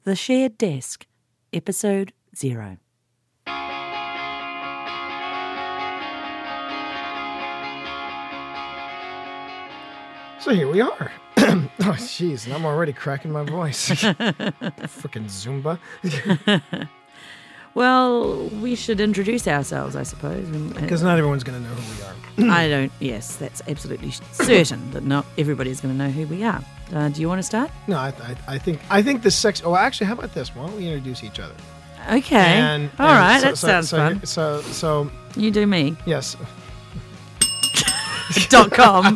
The Shared Desk, Episode 0. So here we are. Oh, jeez, and I'm already cracking my voice. Frickin' Zumba. Well, we should introduce ourselves, I suppose. Because not everyone's going to know who we are. I don't, yes, that's absolutely certain that not everybody's going to know who we are. Do you want to start? No, I think the sex... Oh, actually, how about this? Why don't we introduce each other? Okay. All right, that sounds fun. So... You do me. Yes. .com.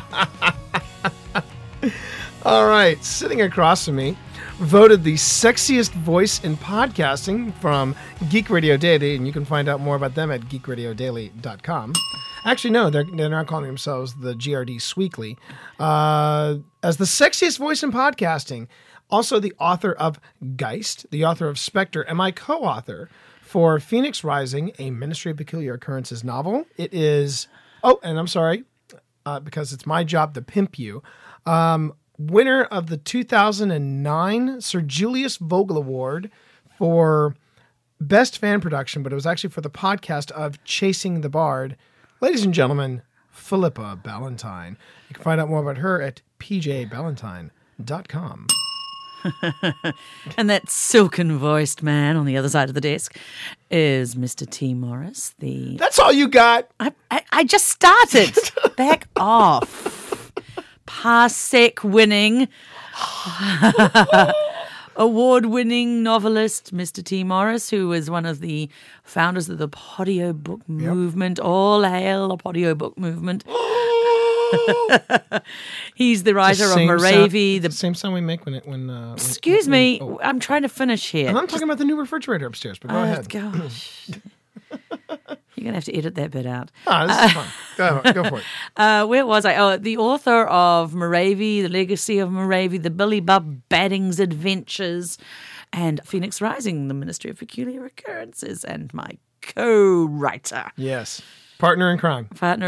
All right, sitting across from me, voted the sexiest voice in podcasting from Geek Radio Daily, and you can find out more about them at geekradiodaily.com. Actually, no, they're not calling themselves the GRD Sweekly. As the sexiest voice in podcasting, also the author of Geist, the author of Spectre, and my co-author for Phoenix Rising, a Ministry of Peculiar Occurrences novel. It is... Oh, and I'm sorry, because it's my job to pimp you. Winner of the 2009 Sir Julius Vogel Award for Best Fan Production, but it was actually for the podcast of Chasing the Bard. Ladies and gentlemen, Philippa Ballantine. You can find out more about her at pjballantine.com. And that silken-voiced man on the other side of the desk is Mr. T. Morris. That's all you got? I just started. Back off. Parsec winning, award-winning novelist, Mr. T. Morris, who is one of the founders of the Podio Book Movement. All hail the Podio Book Movement. He's the writer of Moravia. The same sound we make when Excuse me, I'm trying to finish here. And I'm talking about the new refrigerator upstairs, but go ahead. Gosh. You're going to have to edit that bit out. Oh, this is fun. Go for it. Where was I? Oh, the author of Moravia, The Legacy of Moravia, The Billy Bob Baddings Adventures, and Phoenix Rising, The Ministry of Peculiar Occurrences, and my co-writer. Yes. Partner in crime.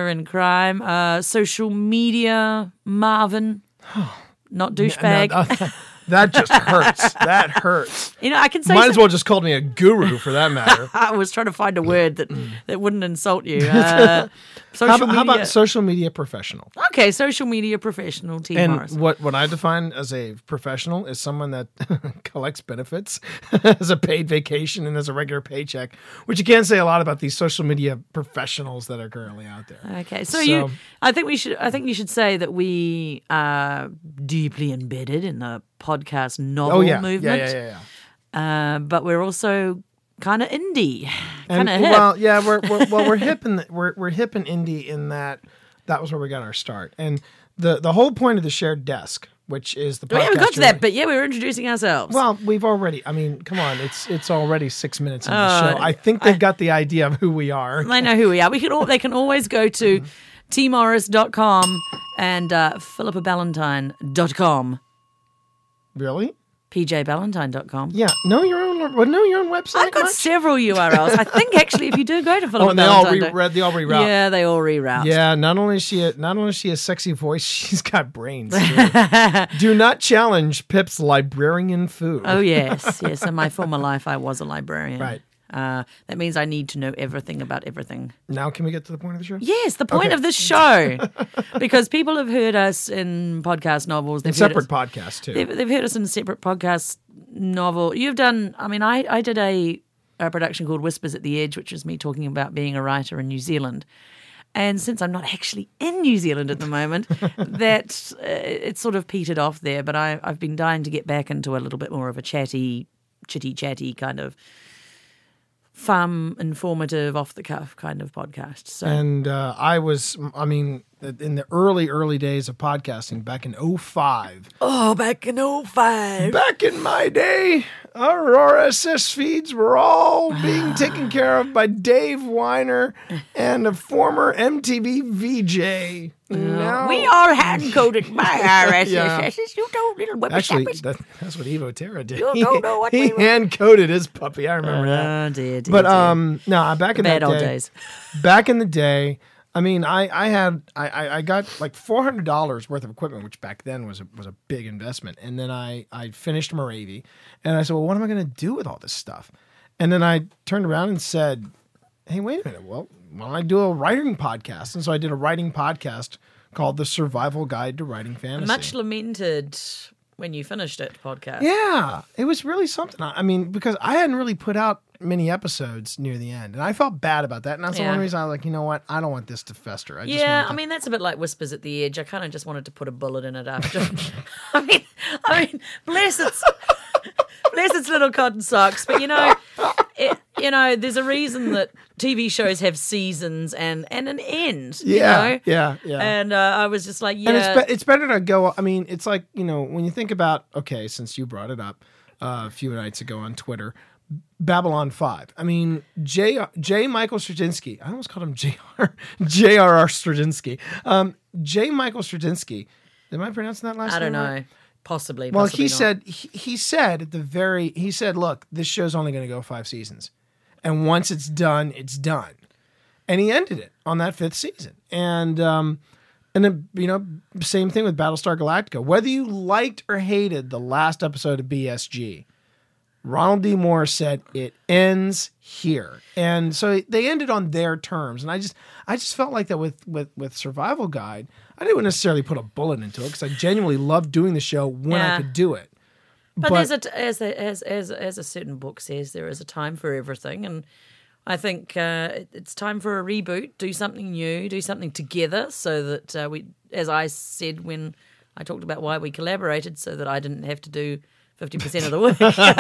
Social media, Marvin. Not douchebag. That just hurts. That hurts. You know, I can say... Might as well just called me a guru for that matter. I was trying to find a word that wouldn't insult you. How about social media professional? Okay, social media professional, T. And Morris. what I define as a professional is someone that collects benefits, has a paid vacation, and has a regular paycheck, which you can't say a lot about these social media professionals that are currently out there. Okay, so I think you should say that we are deeply embedded in the podcast novel movement. Yeah. But we're also kind of indie, kind of hip. Well, yeah, we're hip and we're hip and indie in that was where we got our start. And the whole point of the Shared Desk, which is the podcast. We haven't got to that, but we were introducing ourselves. Well, we've already. I mean, come on, it's already 6 minutes into the show. I think they've got the idea of who we are. They know who we are. They can always go to tmorris.com and philippaballantine.com. Really? pjballantine.com. Yeah, know your own website. I've got several URLs. I think actually, if you do go to Philippa and they all reroute. Yeah, they all reroute. Yeah, not only is she a sexy voice, she's got brains too. Do not challenge Pip's librarian food. Oh yes. In my former life, I was a librarian. Right. That means I need to know everything about everything. Now can we get to the point of the show? Yes, the point of this show. Because people have heard us in podcast novels. In separate podcasts, too. They've heard us in a separate podcast novel. You've done, I did a production called Whispers at the Edge, which is me talking about being a writer in New Zealand. And since I'm not actually in New Zealand at the moment, that it's sort of petered off there. But I've been dying to get back into a little bit more of a chitty kind of fun, informative, off-the-cuff kind of podcast. So. And in the early days of podcasting, back in 2005. Oh, back in 2005. Back in my day, our RSS feeds were all being taken care of by Dave Weiner and a former MTV VJ. No. We are hand-coded by RSS. Yeah. You don't little whippy Actually, shappies. that's what Evo Terra did. You don't know what he hand-coded his puppy. I remember that. Dear, but no, back in bad that old day, days. Back in the day, I mean, I got like $400 worth of equipment, which back then was a big investment. And then I finished Moravia, and I said, well, what am I going to do with all this stuff? And then I turned around and said, hey, wait a minute. Well, why don't I do a writing podcast? And so I did a writing podcast called The Survival Guide to Writing Fantasy. Much lamented when you finished it podcast. Yeah, it was really something. I mean, because I hadn't really put out many episodes near the end, and I felt bad about that. And that's the one reason I was like, you know what? I don't want this to fester. I mean, that's a bit like Whispers at the Edge. I kind of just wanted to put a bullet in it after. I mean, bless its little cotton socks. But there's a reason that TV shows have seasons and an end. Yeah. And I was just like, And it's better to go. I mean, it's like, when you think about, okay, since you brought it up a few nights ago on Twitter, Babylon 5. I mean, J. Michael Straczynski. I almost called him J.R.R. Straczynski. J. Michael Straczynski. Am I pronouncing that last name? I don't know. Right? Possibly. Well, he said, look, this show's only going to go 5 seasons. And once it's done, it's done. And he ended it on that 5th season. And then, same thing with Battlestar Galactica. Whether you liked or hated the last episode of BSG, Ronald D. Moore said it ends here. And so they ended on their terms. And I just felt like that with Survival Guide, I didn't necessarily put a bullet into it because I genuinely loved doing the show when I could do it. But there's as a certain book says, there is a time for everything. And I think it's time for a reboot, do something new, do something together so that we, as I said when I talked about why we collaborated, so that I didn't have to do 50% of the work.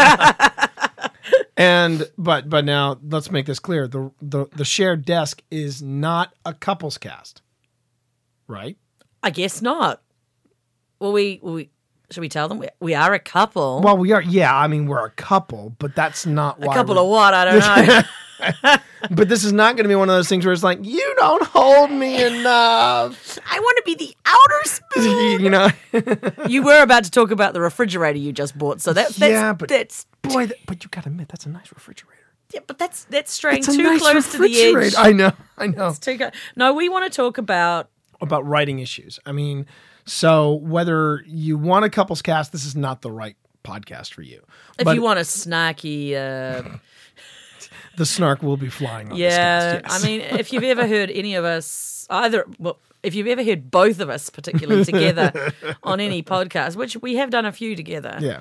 But now let's make this clear. The shared desk is not a couples cast, right? I guess not. Well, we should we tell them we are a couple? Well, we are. Yeah, I mean we're a couple, but that's not why. A couple of what? I don't know. But this is not going to be one of those things where it's like, you don't hold me enough. I want to be the outer spoon. You were about to talk about the refrigerator you just bought, so but you got to admit that's a nice refrigerator. Yeah, but that's straying too close to the edge. I know. It's too no, we want to talk about writing issues. I mean, so whether you want a couples cast, this is not the right podcast for you. If you want a snarky. The snark will be flying on this cast, yes. I mean, if you've ever heard any of us, if you've ever heard both of us particularly together on any podcast, which we have done a few together,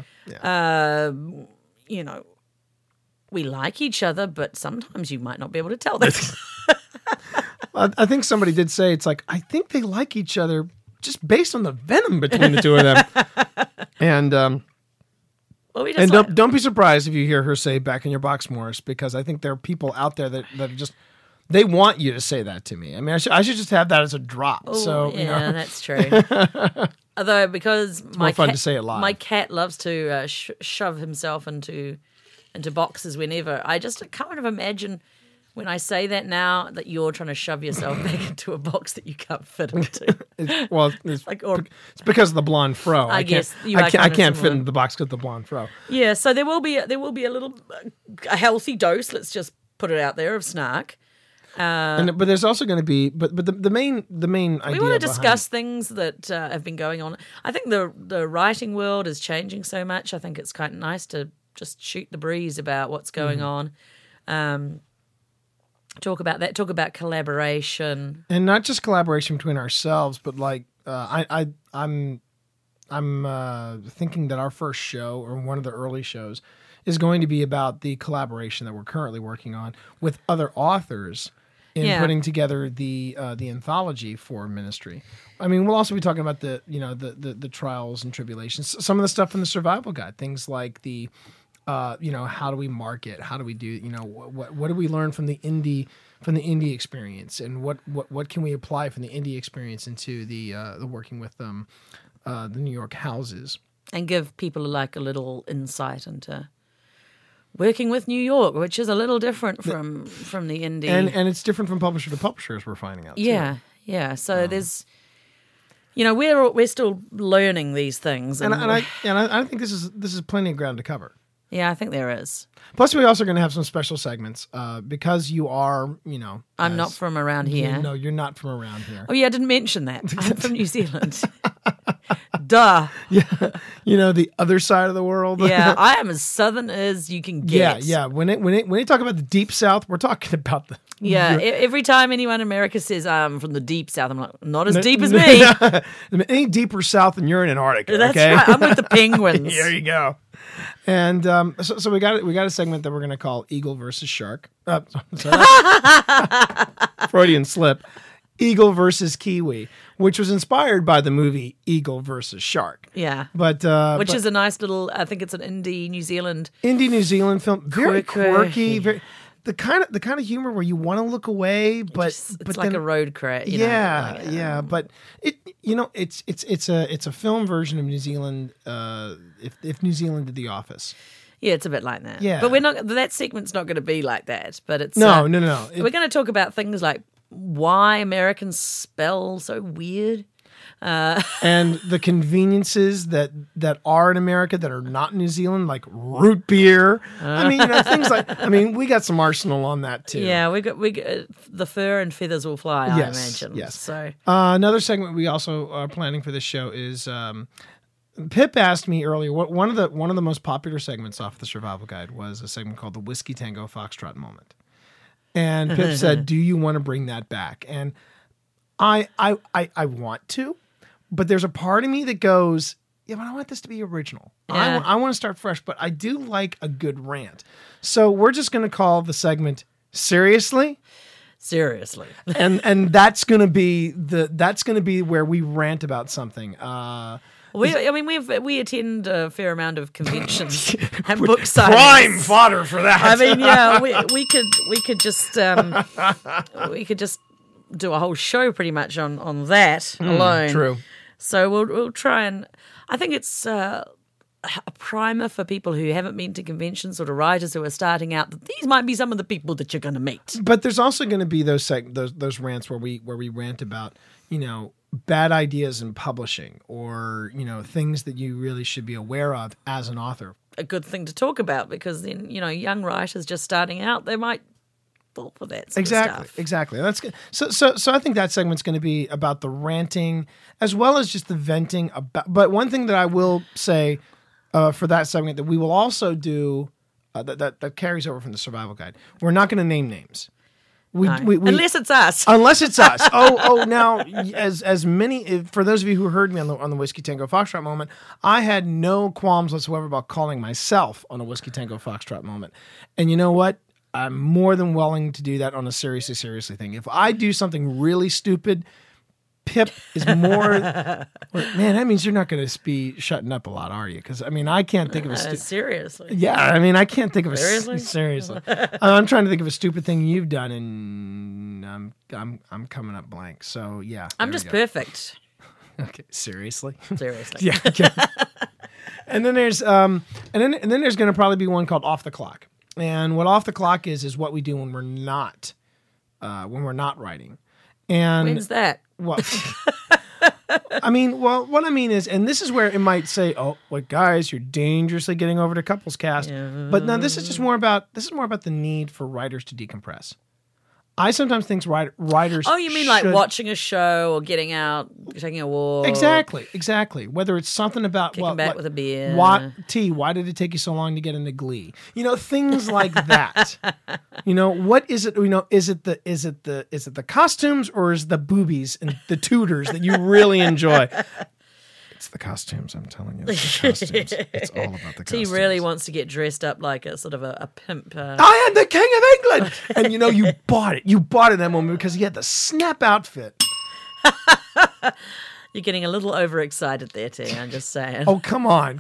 we like each other, but sometimes you might not be able to tell that. I think somebody did say, it's like, I think they like each other just based on the venom between the two of them. And... don't be surprised if you hear her say "back in your box, Morris," because I think there are people out there that are just they want you to say that to me. I mean, I should just have that as a drop. Ooh, so that's true. Although because it's more fun to say it live. My cat loves to shove himself into boxes whenever. I just kind of imagine when I say that now that you're trying to shove yourself back into a box that you can't fit into. It's because of the blonde fro. I can't fit into the box because of the blonde fro. Yeah, so there will be a healthy dose. Let's just put it out there of snark. But there's also going to be the main idea. We want to discuss things that have been going on. I think the writing world is changing so much. I think it's kind of nice to just shoot the breeze about what's going on. Talk about that. Talk about collaboration, and not just collaboration between ourselves, but like I'm thinking that our first show or one of the early shows is going to be about the collaboration that we're currently working on with other authors in putting together the anthology for Ministry. I mean, we'll also be talking about the trials and tribulations, some of the stuff in the Survival Guide, things like the. How do we market? How do we do? What do we learn from the indie experience, and what can we apply from the indie experience into the working with the New York houses, and give people like a little insight into working with New York, which is a little different from the indie, and it's different from publisher to publisher, as we're finding out. Yeah. So there's. We're still learning these things, and I think this is plenty of ground to cover. Yeah, I think there is. Plus, we're also going to have some special segments because you are, I'm not from around here. No, you're not from around here. Oh, yeah, I didn't mention that. I'm from New Zealand. Duh. Yeah, the other side of the world. Yeah, I am as southern as you can get. Yeah. When they talk about the deep South, we're talking about the. Yeah, every time anyone in America says I'm from the deep South, I'm like, not as deep as me. Any deeper south than you're in Antarctica. That's okay? right. I'm with the penguins. There you go. And so we got a segment that we're going to call Eagle versus Shark. Freudian slip. Eagle versus Kiwi, which was inspired by the movie Eagle versus Shark. Yeah. But which is a nice little, I think it's an indie New Zealand film. Very quirky, very the kind of humor where you want to look away, but it's but like then, a road crash. Yeah. But it's a film version of New Zealand. If New Zealand did The Office. Yeah, it's a bit like that. Yeah. But that segment's not going to be like that. But it's no. We're going to talk about things like why Americans spell so weird. And the conveniences that are in America that are not in New Zealand, like root beer. Things like. We got some arsenal on that too. Yeah, we got the fur and feathers will fly. I imagine. Yes. So another segment we also are planning for this show is. Pip asked me earlier what one of the most popular segments off the Survival Guide was a segment called the Whiskey Tango Foxtrot Moment. And Pip said, "Do you want to bring that back?" And I want to, but there's a part of me that goes, "Yeah, but I want this to be original. Yeah. I want to start fresh, but I do like a good rant." So we're just going to call the segment "Seriously." Seriously, and that's going to be where we rant about something. We attend a fair amount of conventions and book signings. Prime fodder for that. We could just do a whole show pretty much on that alone. True. So we'll try and I think it's a primer for people who haven't been to conventions or to writers who are starting out. That these might be some of the people that you're going to meet. But there's also going to be those rants where we rant about bad ideas in publishing or things that you really should be aware of as an author. A good thing to talk about because then young writers just starting out, they might fall for that sort of stuff. Exactly. That's good. So I think that segment's going to be about the ranting as well as just the venting about. But one thing that I will say for that segment that we will also do that carries over from the Survival Guide. We're not going to name names. Unless it's us. Unless it's us. Now, as many, for those of you who heard me on the Whiskey Tango Foxtrot Moment, I had no qualms whatsoever about calling myself on a Whiskey Tango Foxtrot Moment. And you know what? I'm more than willing to do that on a seriously thing. If I do something really stupid, Pip is more. Man, that means you're not going to be shutting up a lot, are you? Because I can't think of a seriously. Yeah, I can't think of a seriously. I'm trying to think of a stupid thing you've done, and I'm coming up blank. So yeah, I'm just perfect. Okay, seriously. Yeah. Okay. And then there's and then there's going to probably be one called Off the Clock. And what Off the Clock is what we do when we're not writing. And when's that? Well, what I mean is, and this is where it might say, "Oh, guys, you're dangerously getting over to couples cast." Yeah. But no, this is more about the need for writers to decompress. I sometimes think writers. Oh, you mean like watching a show or getting out, taking a walk? Exactly. Whether it's something about kicking back with a beer. Why did it take you so long to get into Glee? Things like that. What is it? Is it the costumes or is it the boobies and the tutors that you really enjoy? It's the costumes, I'm telling you. It's the costumes. It's all about the costumes. He really wants to get dressed up like a sort of a pimp. I am the King of England! And you bought it. You bought it in that moment because he had the snap outfit. You're getting a little overexcited there, T. I'm just saying. Oh, come on.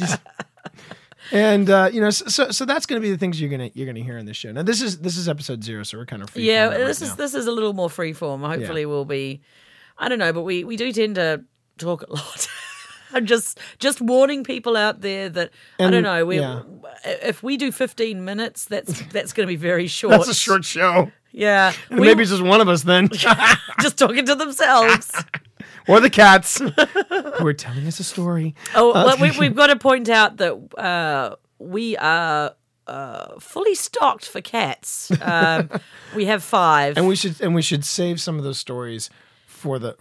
And so that's going to be the things you're going to hear in this show. Now this is episode 0, so we're kind of free. Yeah, this is a little more freeform. Hopefully we'll be. I don't know, but we do tend to talk a lot. I'm just warning people out there that I don't know. If we do 15 minutes, that's going to be very short. That's a short show. Yeah, maybe it's just one of us then, just talking to themselves. Or the cats who are telling us a story. We've got to point out that we are fully stocked for cats. We have 5. And we should save some of those stories for the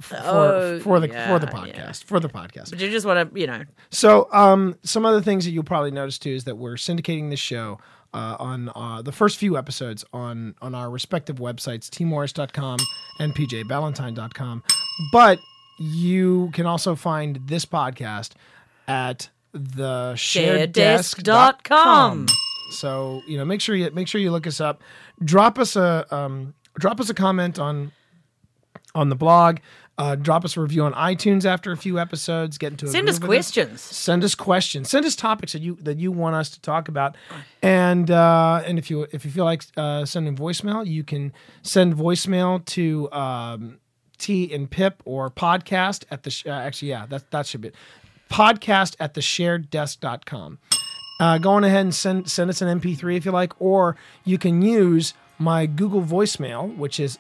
podcast. But you just want to, So, some other things that you'll probably notice too is that we're syndicating this show on the first few episodes on our respective websites, tmorris.com and pjballantyne.com. But you can also find this podcast at the shareddesk.com. So, make sure you look us up. Drop us a comment on the blog. Drop us a review on iTunes after a few episodes. Get into Send us questions. Send us questions. Send us topics that you want us to talk about. And if you feel like sending voicemail, you can send voicemail to T and Pip or podcast at the that should be it. Podcast at theshareddesk.com. Go on ahead and send us an MP3 if you like, or you can use my Google voicemail, which is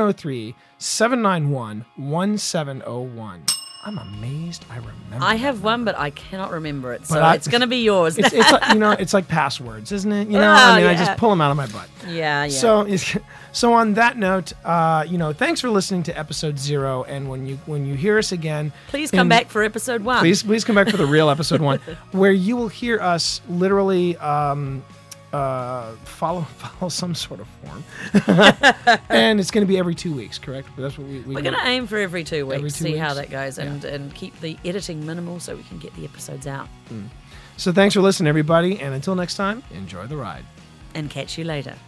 703-791-1701. I'm amazed I remember. I have one, but I cannot remember it, so it's going to be yours. It's like, it's like passwords, isn't it? I just pull them out of my butt. Yeah. So on that note, thanks for listening to episode 0, and when you hear us again, please come back for episode 1. Please come back for the real episode 1, where you will hear us literally follow some sort of form. And it's going to be every 2 weeks, correct? But that's what we're going to aim for every 2 weeks, see weeks. how that goes, and keep the editing minimal so we can get the episodes out. So thanks for listening, everybody, and until next time, enjoy the ride. And catch you later.